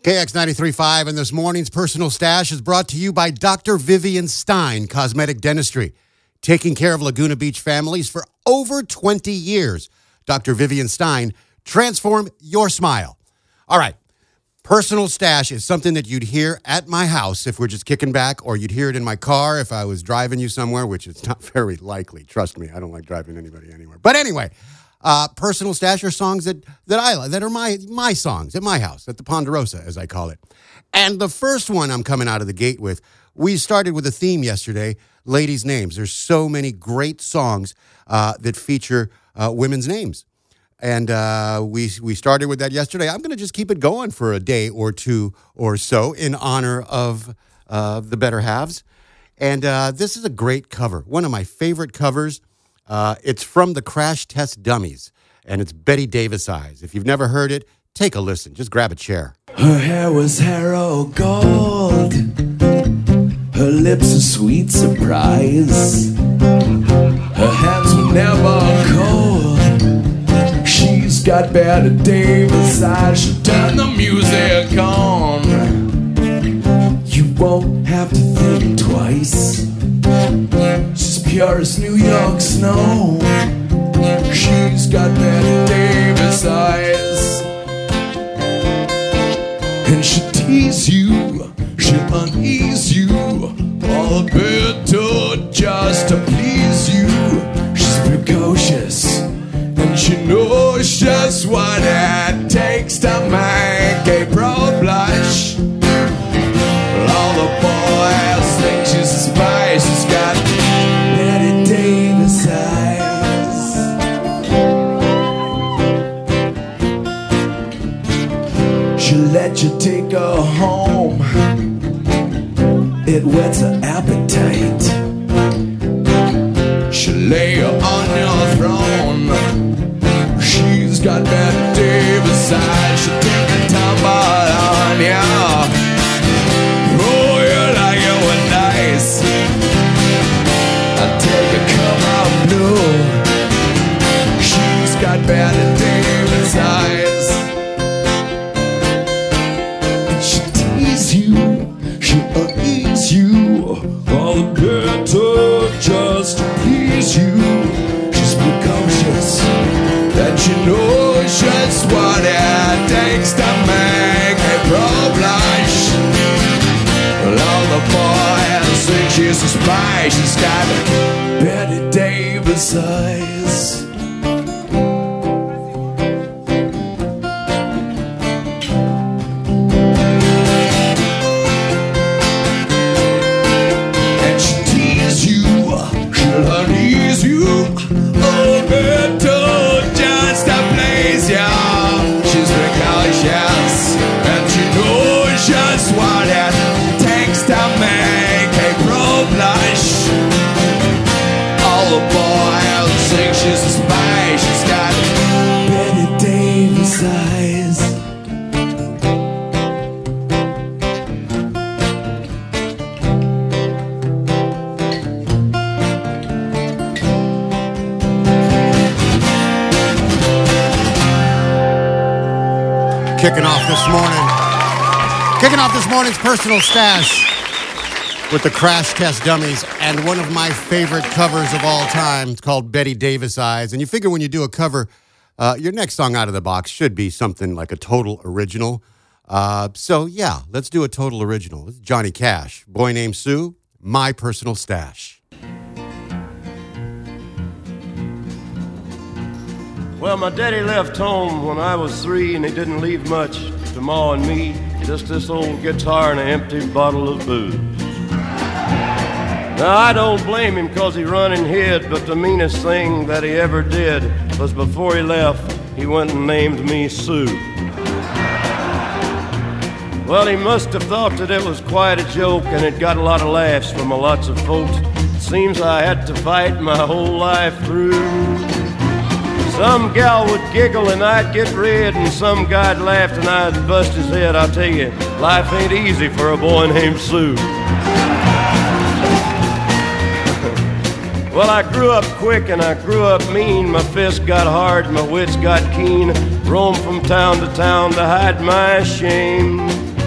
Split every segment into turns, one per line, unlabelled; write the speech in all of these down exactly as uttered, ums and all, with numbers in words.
K X ninety-three point five and this morning's Personal Stash is brought to you by Doctor Vivian Stein Cosmetic Dentistry, taking care of Laguna Beach families for over twenty years. Doctor Vivian Stein, transform your smile. All right, Personal Stash is something that you'd hear at my house if we're just kicking back, or you'd hear it in my car if I was driving you somewhere, which is not very likely. Trust me, I don't like driving anybody anywhere. But anyway, uh, Personal Stash are songs that, that I like, that are my, my songs at my house, at the Ponderosa, as I call it. And the first one I'm coming out of the gate with, we started with a theme yesterday, ladies' names. There's so many great songs uh, that feature uh, women's names. And uh, we we started with that yesterday. I'm going to just keep it going for a day or two or so in honor of uh, the better halves. And uh, this is a great cover, one of my favorite covers. Uh, it's from the Crash Test Dummies, and it's Betty Davis Eyes. If you've never heard it, take a listen. Just grab a chair.
Her hair was Harrow gold, her lips a sweet surprise, her hands were never cold. She's got Betty Davis eyes, she'll turn the music on. You won't have to think twice, she's pure as New York snow. She's got Betty Davis eyes, and she'll tease you, she'll unease you, all a bit to just to please you. She's precocious, and she knows just what it takes to make a pro blush. Well, all the boys think she's a spy. She's got Betty Davis eyes. She'll let you take her home, it whets her appetite. She'll lay you on your throne, she's got Betty Davis eyes. She'll take a tumble on ya, oh, you like it when nice. I'll take a cup of blue, she's got Betty Davis eyes. And she'll tease you, she'll unease you, all the better just to please you. She's precocious, that you know just what it takes to make a pro blush. Well, all the boys think she's a spy. She's got Betty Davis eyes. And she'll tease you, she'll unease you, oh, better just to please ya. She's precocious, and she knows just what it takes to make a pro blush. All the boys think she's a spy. She's got Betty Davis eyes.
Kicking off this morning, kicking off this morning's Personal Stash with the Crash Test Dummies and one of my favorite covers of all time. It's called Betty Davis Eyes. And you figure when you do a cover, uh, your next song out of the box should be something like a total original. Uh, so yeah, let's do a total original. This is Johnny Cash, Boy Named Sue, My Personal Stash.
Well, my daddy left home when I was three, and he didn't leave much to Ma and me, just this old guitar and an empty bottle of booze. Now, I don't blame him because he run and hid, but the meanest thing that he ever did was before he left, he went and named me Sue. Well, he must have thought that it was quite a joke, and it got a lot of laughs from a lots of folks. It seems I had to fight my whole life through. Some gal would giggle and I'd get red, and some guy'd laugh and I'd bust his head. I'll tell you, life ain't easy for a boy named Sue. Well, I grew up quick and I grew up mean. My fists got hard, my wits got keen. Roamed from town to town to hide my shame.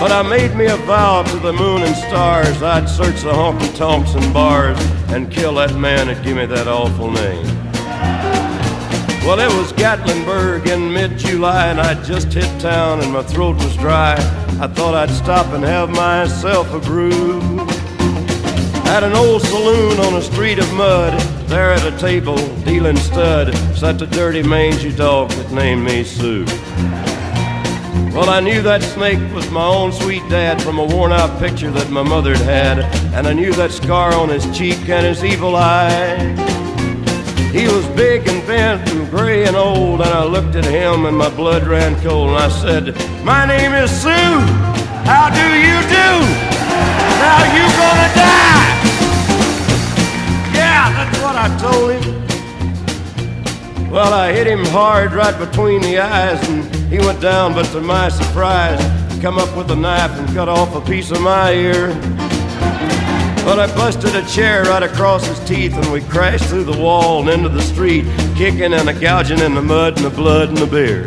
But I made me a vow to the moon and stars I'd search the honky-tonks and bars and kill that man that gave me that awful name. Well, it was Gatlinburg in mid-July, and I'd just hit town and my throat was dry. I thought I'd stop and have myself a brew. At an old saloon on a street of mud, there at a table, dealing stud, sat the dirty mangy dog that named me Sue. Well, I knew that snake was my own sweet dad from a worn-out picture that my mother'd had, and I knew that scar on his cheek and his evil eye. He was big and bent and gray and old, and I looked at him and my blood ran cold, and I said, "My name is Sue. How do you do? Now you gonna die." Yeah, that's what I told him. Well, I hit him hard right between the eyes, and he went down, but to my surprise, come up with a knife and cut off a piece of my ear. Well, I busted a chair right across his teeth, and we crashed through the wall and into the street, kicking and a gouging in the mud and the blood and the beer.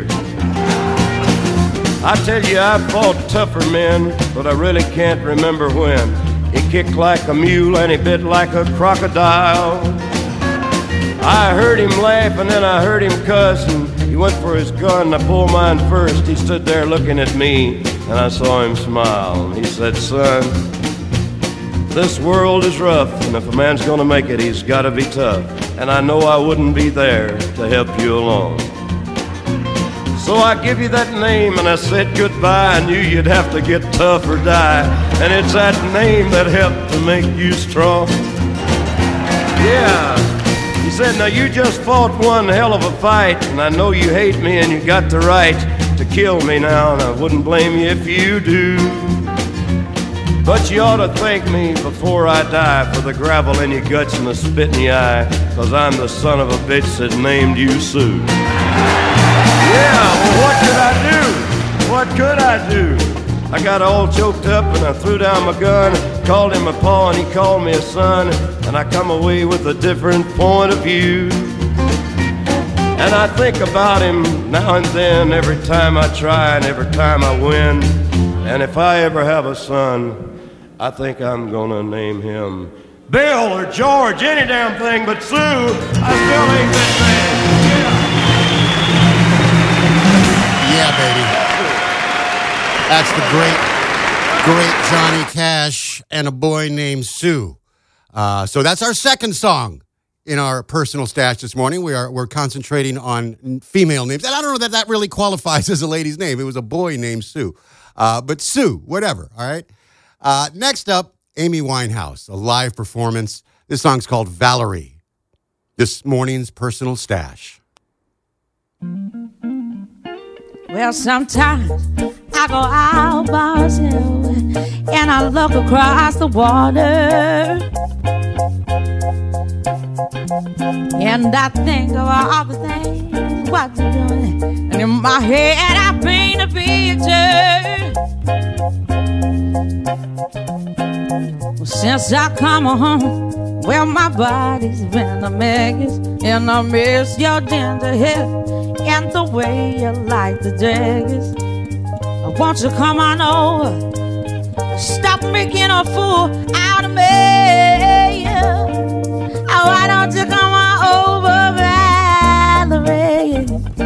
I tell you, I fought tougher men, but I really can't remember when. He kicked like a mule and he bit like a crocodile. I heard him laugh and then I heard him cuss, and he went for his gun. I pulled mine first. He stood there looking at me, and I saw him smile. And he said, "Son, this world is rough, and if a man's gonna make it, he's gotta be tough. And I know I wouldn't be there to help you along. So I give you that name, and I said goodbye. I knew you'd have to get tough or die, and it's that name that helped to make you strong." Yeah. He said, "Now you just fought one hell of a fight, and I know you hate me and you got the right to kill me now, and I wouldn't blame you if you do. But you ought to thank me before I die for the gravel in your guts and the spit in your eye, 'cause I'm the son of a bitch that named you Sue." Yeah, well, what could I do? What could I do? I got all choked up and I threw down my gun, called him a pa and he called me a son, and I come away with a different point of view. And I think about him now and then, every time I try and every time I win. And if I ever have a son, I think I'm gonna name him Bill or George, any damn thing but Sue. I still ain't that bad. Yeah.
Yeah, baby. That's the great, great Johnny Cash and a boy named Sue. Uh, so that's our second song in our personal stash this morning. We are we're concentrating on female names, and I don't know that that really qualifies as a lady's name. It was a boy named Sue, uh, but Sue, whatever. All right. Uh, next up, Amy Winehouse, a live performance. This song's called Valerie. This morning's personal stash.
Well, sometimes I go out by myself and I look across the water, and I think of all the things what you're doing, and in my head I paint a picture. Well, since I come home, well, my body's been a mess, and I miss your ginger hair and the way you like the daggers. Won't you come on over? Stop making a fool out of me. Oh, why don't you come on over, Valerie?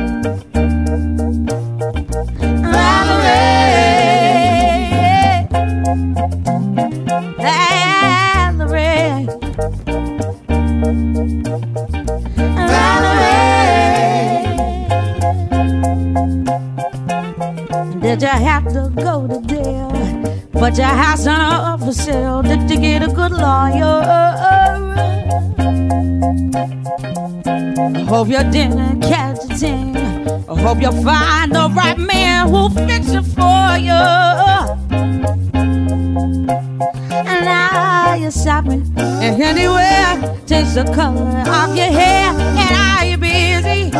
Valerie, Valerie, Valerie. Did you have to go to jail? But your house not up for sale. Did you get a good lawyer? I hope you didn't catch a thing. I hope you find the right man who'll fix it for you. And now you're shopping, and anywhere change the color of your hair. And are you busy?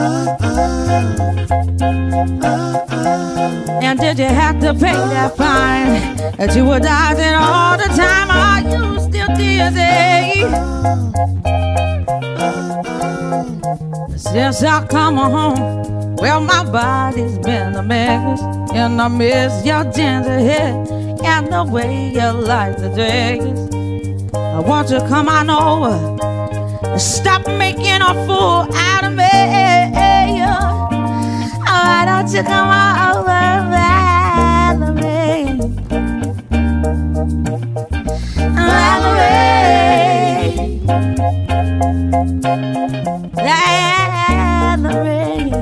And did you have to pay that fine that you were dodging all the time? Are you still dizzy? Since I come home, Well, my body's been a mess, and I miss your ginger hair and the way you like the dress. I want you to come on over and stop making a fool out of me. Why don't you come on over, Valerie? Valerie, Valerie,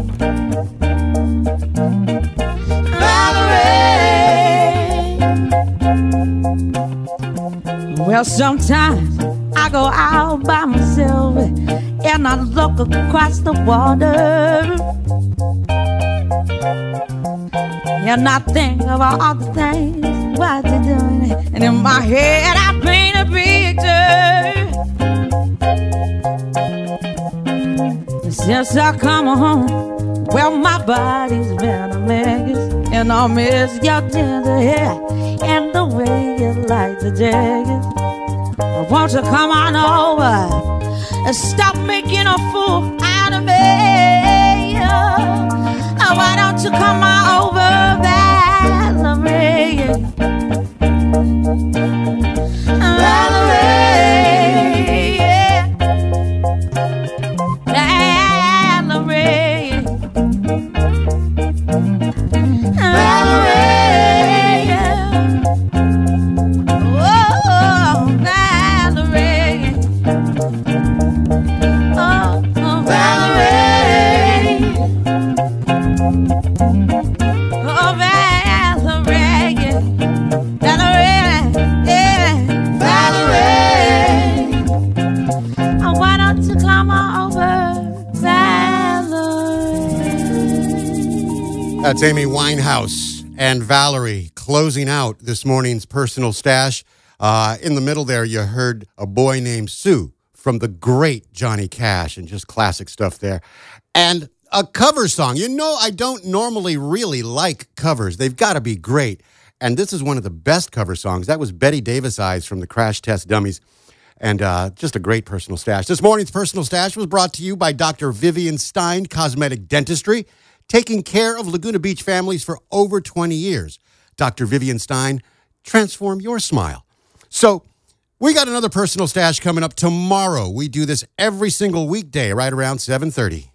Valerie. Well, sometimes I go out by myself and I look across the water, and I think about all the things what you're doing, and in my head I paint a picture. Since I come home, well, my body's been a mess, and I miss your ginger hair and the way you like the jacket. Won't you come on over and stop making a fool out of me? Oh, why don't you come on over, Valerie? Valerie, yeah. Valerie, Valerie, yeah. Oh, Valerie, oh, oh, Valerie, oh, Valerie, yeah. Valerie, yeah. Valerie, oh, why don't you come on over, Valerie?
That's Amy Winehouse and Valerie closing out this morning's Personal Stash. Uh, in the middle there, you heard A Boy Named Sue from the great Johnny Cash, and just classic stuff there. And a cover song. You know, I don't normally really like covers. They've got to be great. And this is one of the best cover songs. That was Betty Davis Eyes from the Crash Test Dummies. And uh, just a great Personal Stash. This morning's Personal Stash was brought to you by Doctor Vivian Stein Cosmetic Dentistry, taking care of Laguna Beach families for over twenty years. Doctor Vivian Stein, transform your smile. So we got another Personal Stash coming up tomorrow. We do this every single weekday right around seven thirty.